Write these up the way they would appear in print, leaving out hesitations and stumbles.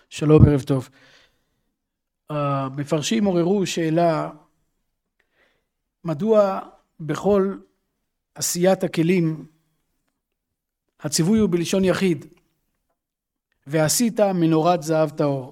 שלום, ערב טוב. המפרשים עוררו שאלה, מדוע בכל עשיית הכלים הציווי הוא בלשון יחיד, ועשית מנורת זהב טהור,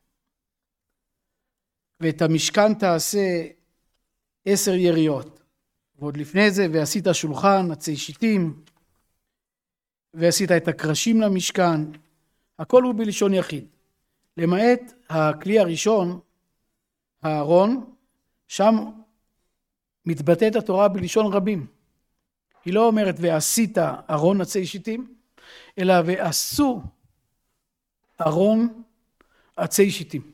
ואת המשכן תעשה 10 יריות, ועוד לפני זה ועשית שולחן עצי שיטים, ועשית את הקרשים למשכן, הכל הוא בלשון יחיד. למעט הכלי הראשון, הארון, שם מתבטאת התורה בלשון רבים. היא לא אומרת ועשית ארון עצי שיטים, אלא ועשו ארון עצי שיטים.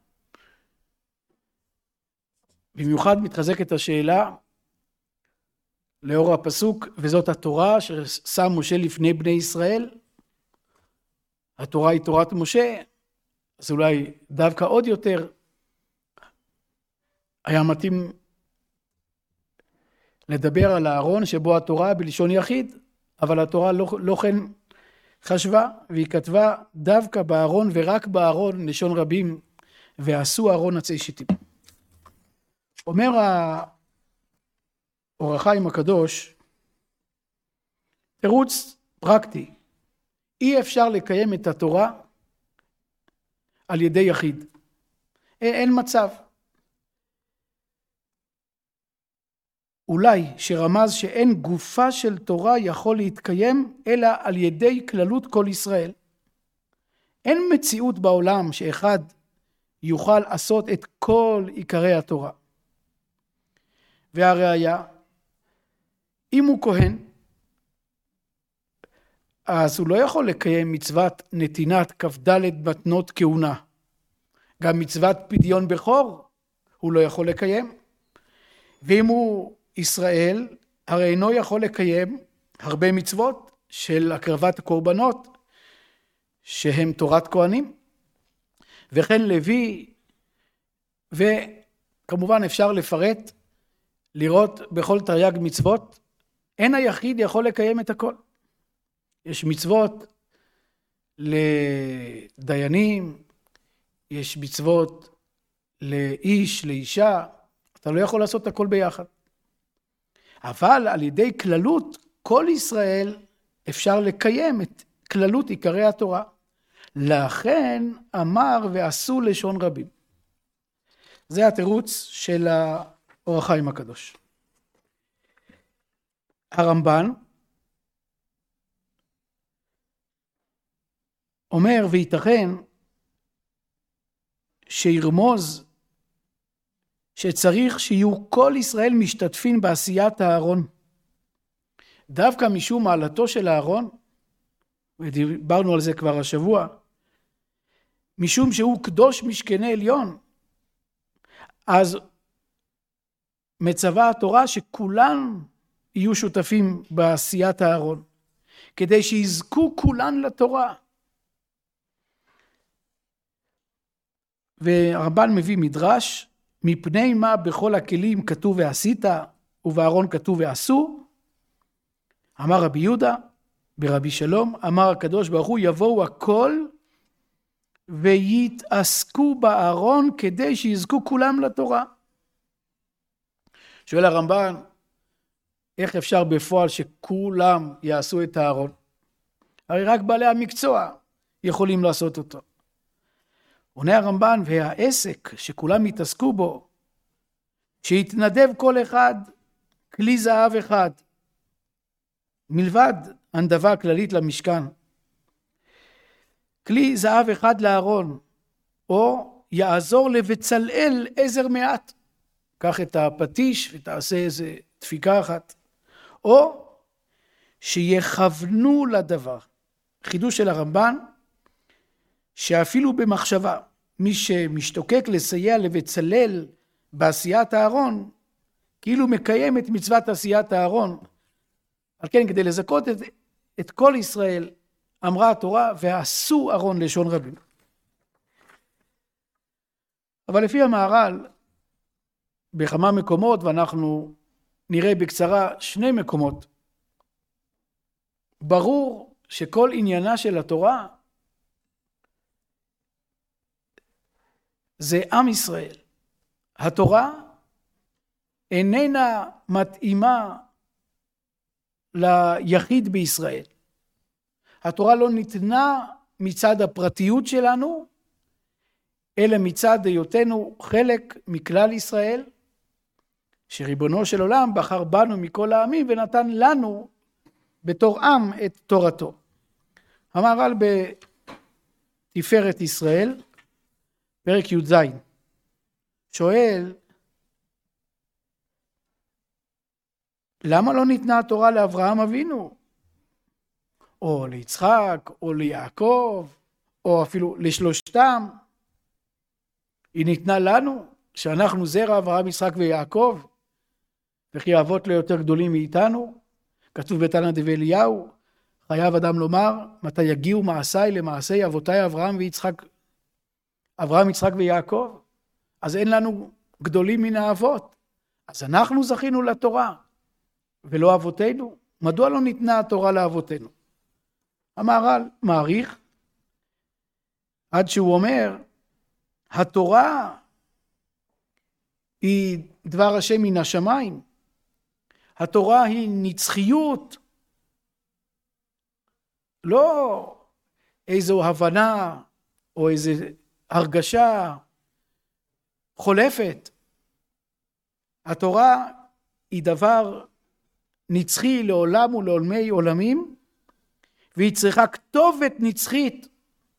במיוחד מתחזקת השאלה לאור הפסוק, וזאת התורה ששם משה לפני בני ישראל. התורה היא תורת משה, אז אולי דווקא עוד יותר היה מתאים לדבר על הארון שבו התורה בלשון יחיד, אבל התורה לא כן חשבה, והיא כתבה דווקא בארון ורק בארון לשון רבים, ועשו ארון עצי שיטים. אומר האור החיים הקדוש, תירוץ פרקטי, אי אפשר לקיים את התורה על ידי יחיד. אין מצב. אולי שרמז שאין גופה של תורה יכול להתקיים אלא על ידי כללות כל ישראל. אין מציאות בעולם שאחד יוכל לעשות את כל עיקרי התורה. והראיה, אם הוא כהן, אז הוא לא יכול לקיים מצוות נתינת כ"ד מתנות כהונה. גם מצוות פדיון בכור הוא לא יכול לקיים. ואם הוא ישראל, הרי אינו יכול לקיים הרבה מצוות של הקרבת הקורבנות, שהם תורת כהנים. וכן לוי, וכמובן אפשר לפרט, לראות בכל תרי"ג מצוות, אין היחיד יכול לקיים את הכל. יש מצוות לדיינים, יש מצוות לאיש, לאישה, אתה לא יכול לעשות הכל ביחד. אבל על ידי כללות כל ישראל אפשר לקיים את כללות עיקרי התורה. לכן אמר ועשו לשון רבים. זה התירוץ של האור החיים הקדוש. הרמב"ן אומר וייתכן שירמוז שצריך שיהיו כל ישראל משתתפים בעשיית הארון. דווקא משום מעלתו של הארון, ודיברנו על זה כבר השבוע, משום שהוא קדוש משכני עליון, אז מצווה התורה שכולם יהיו שותפים בעשיית הארון, כדי שיזכו כולן לתורה. והרמב"ן מביא מדרש, מפני מה בכל הכלים כתוב ועשית, ובארון כתוב ועשו? אמר רבי יהודה ברבי שלום, אמר הקדוש ברוך הוא, יבואו הכל ויתעסקו בארון כדי שיזכו כולם לתורה. שואל הרמב"ן, איך אפשר בפועל שכולם יעשו את הארון? הרי רק בעלי המקצוע יכולים לעשות אותו. עונה הרמב"ן, והעסק שכולם יתעסקו בו, שיתנדב כל אחד כלי זהב אחד, מלבד הנדבה כללית למשכן. כלי זהב אחד לארון, או יעזור לבצלאל עזר מעט. קח את הפטיש ותעשה איזה דפיקה אחת. או שיכוונו לדבר. חידוש של הרמב"ן, שאפילו במחשבה, מי שמשתוקק לסייע לבצלאל בעשיית הארון, כאילו מקיים את מצוות עשיית הארון. על כן, כדי לזכות את כל ישראל, אמרה התורה, ועשו ארון לשון רבים. אבל לפי המהר"ל, בכמה מקומות, ואנחנו נראה בקצרה 2 מקומות, ברור שכל עניינה של התורה זה עם ישראל. התורה איננה מתאימה ליחיד בישראל. התורה לא ניתנה מצד הפרטיות שלנו, אלא מצד היותנו חלק מכלל ישראל, שריבונו של עולם בחר בנו מכל העמים ונתן לנו בתור עם את תורתו. המהר"ל בתפארת ישראל, פרק י"ז, שואל, למה לא ניתנה התורה לאברהם אבינו? או ליצחק, או ליעקב, או אפילו לשלושתם? היא ניתנה לנו, שאנחנו זרע אברהם, יצחק ויעקב, וכי האבות לא יותר גדולים מאיתנו. כתוב בתנא דבי אליהו, חייב אדם לומר, מתי יגיעו מעשיי למעשי אבותיי אברהם ויצחק, אברהם, יצחק ויעקב? אז אין לנו גדולים מן האבות. אז אנחנו זכינו לתורה, ולא אבותינו. מדוע לא ניתנה התורה לאבותינו? המהר"ל מעריך, עד שהוא אומר, התורה היא דבר השם מן השמיים. התורה היא נצחיות, לא איזו הבנה או איזו הרגשה חולפת. התורה היא דבר נצחי לעולם ולעולמי עולמים, והיא צריכה כתובת נצחית.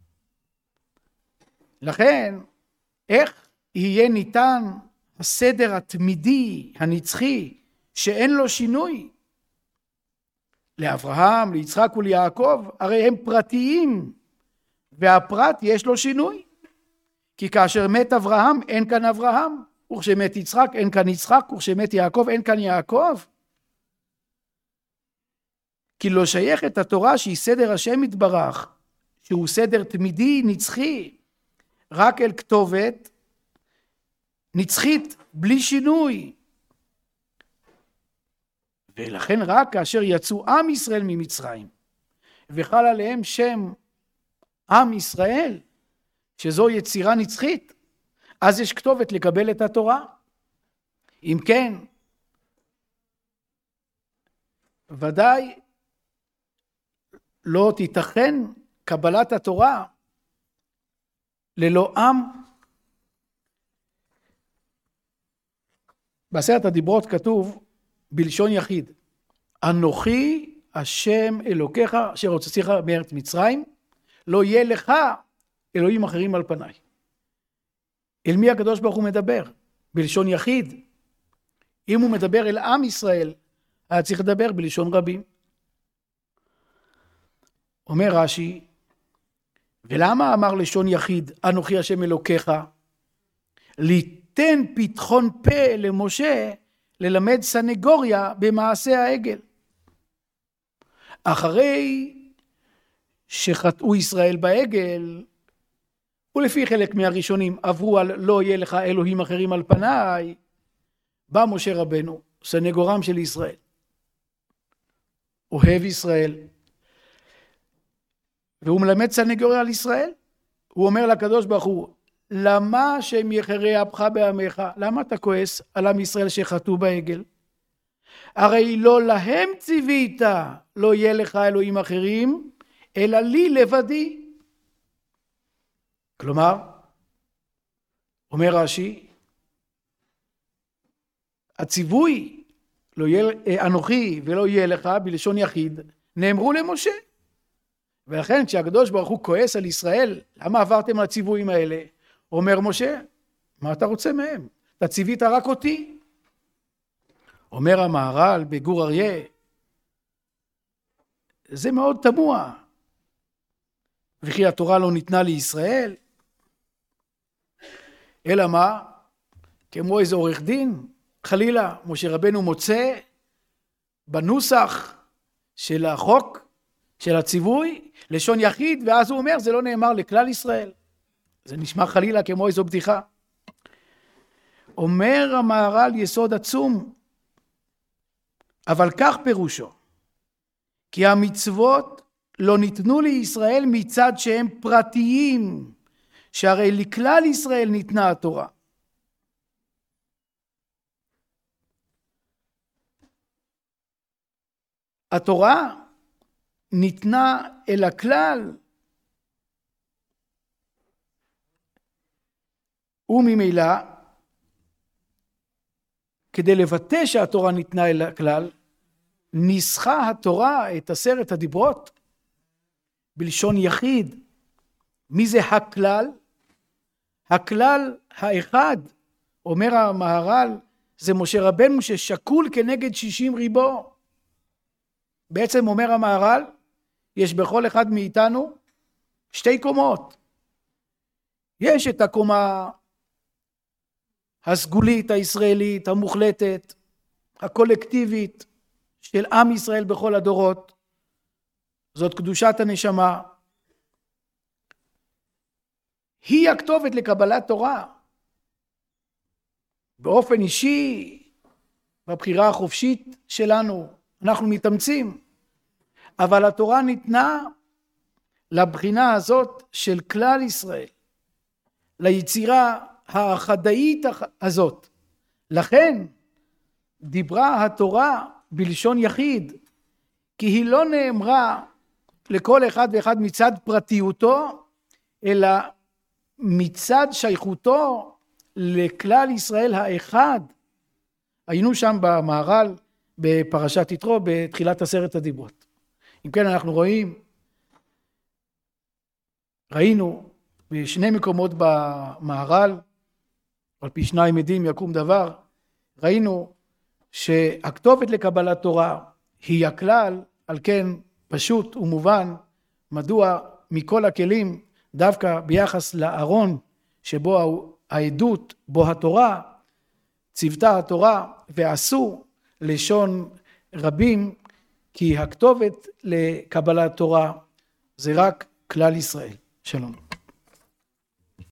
לכן, איך יהיה ניתן הסדר התמידי, הנצחי, שאין לו שינוי? לאברהם, ליצחק וליעקב, הרי הם פרטיים, והפרט יש לו שינוי. כי כאשר מת אברהם, אין כאן אברהם, וכשמת יצחק, אין כאן יצחק, וכשמת יעקב, אין כאן יעקב. כי לא שייכת התורה שהיא סדר השם יתברך, שהוא סדר תמידי נצחי, רק אל כתובת נצחית בלי שינוי. ולכן רק כאשר יצאו עם ישראל ממצרים, וחל עליהם שם עם ישראל, שזו יצירה נצחית, אז יש כתובת לקבל את התורה. אם כן, ודאי לא תיתכן קבלת התורה ללא עם. בעשרת הדיברות כתוב בלשון יחיד, אנוכי השם אלוקיך אשר הוצאתיך מארץ מצרים, לא יהיה לך אלוהים אחרים על פניי. אל מי הקדוש ברוך הוא מדבר? בלשון יחיד. אם הוא מדבר אל עם ישראל, היה צריך לדבר בלשון רבים. אומר רש"י, ולמה אמר לשון יחיד, אנוכי השם אלוקיך? ליתן פתחון פה למשה ללמד סנגוריה במעשה העגל. אחרי שחטאו ישראל בעגל, ולפי חלק מהראשונים עברו על לא יהיה לך אלוהים אחרים על פניי, בא משה רבנו, סנגורם של ישראל, אוהב ישראל, והוא מלמד סנגוריה על ישראל. הוא אומר לקדוש ברוך הוא, למה שהם יחרי אפך בעמך? למה אתה כועס על עם ישראל שחטאו בעגל? הרי לא להם ציווית, לא יהיה לך אלוהים אחרים, אלא לי לבדי. כלומר, אומר רש"י, הציווי, לא יהיה אנוכי ולא יהיה לך, בלשון יחיד, נאמרו למשה. ולכן כשהקדוש ברוך הוא כועס על ישראל, למה עברתם על הציוויים האלה? אומר משה, מה אתה רוצה מהם? אתה ציווית רק אותי. אומר המהר"ל בגור אריה, זה מאוד תמוה. וכי התורה לא ניתנה לישראל? אלא מה? כמו איזה עורך דין, חלילה, משה רבנו מוצא בנוסח של החוק, של הציווי, לשון יחיד, ואז הוא אומר, זה לא נאמר לכלל ישראל. זה נשמע חלילה כמו איזו בדיחה. אומר המהר"ל יסוד עצום, אבל כך פירושו, כי המצוות לא ניתנו לישראל מצד שהם פרטיים, שהרי לכלל ישראל ניתנה התורה. התורה ניתנה אל הכלל, וממילא, כדי לבטא שהתורה ניתנה אל הכלל, ניסחה התורה את 10 הדיברות בלשון יחיד. מי זה הכלל? הכלל האחד, אומר המהר"ל, זה משה רבנו ששקול כנגד 60 ריבו. בעצם אומר המהר"ל, יש בכל אחד מאיתנו 2 קומות. יש את הקומה הסגולית, הישראלית, המוחלטת, הקולקטיבית של עם ישראל בכל הדורות. זאת קדושת הנשמה. היא הכתובת לקבלת תורה. באופן אישי, בבחירה החופשית שלנו, אנחנו מתאמצים. אבל התורה ניתנה לבחינה הזאת של כלל ישראל, ליצירה האחדאית הזאת. לכן דיברה התורה בלשון יחיד, כי היא לא נאמרה לכל אחד ואחד מצד פרטיותו, אלא מצד שייכותו לכלל ישראל האחד. היינו שם במהר"ל בפרשת יתרו בתחילת 10 הדיברות. אם כן, אנחנו ראינו בשני מקומות במהר"ל, על פי 2 עדים יקום דבר, ראינו שהכתובת לקבלת תורה היא הכלל. על כן פשוט ומובן מדוע מכל הכלים דווקא ביחס לארון שבו העדות, בו התורה, צוותה התורה ועשו לשון רבים, כי הכתובת לקבלת תורה זה רק כלל ישראל. שלום.